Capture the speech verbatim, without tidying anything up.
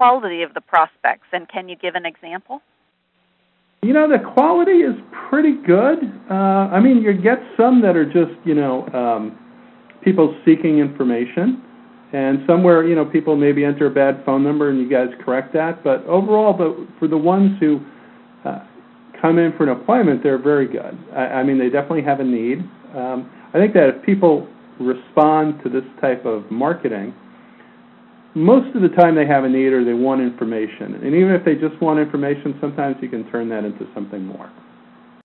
quality of the prospects, and can you give an example? You know, the quality is pretty good. Uh, I mean, you get some that are just, you know, um, people seeking information, and somewhere, you know, people maybe enter a bad phone number and you guys correct that. But overall, the, for the ones who uh, come in for an appointment, they're very good. I, I mean, they definitely have a need. Um, I think that if people respond to this type of marketing, most of the time they have a need or they want information. And even if they just want information, sometimes you can turn that into something more.